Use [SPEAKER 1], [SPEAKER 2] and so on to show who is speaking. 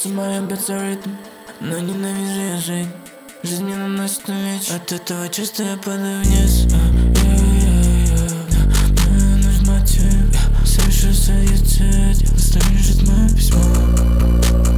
[SPEAKER 1] Сердце мое бьется в ритм, но ненавижу я жить. Жизнь мне наносит увечья, от этого чувства я падаю вниз. Мне нужен мотив, совершу суицид. На столе лежит мое письмо.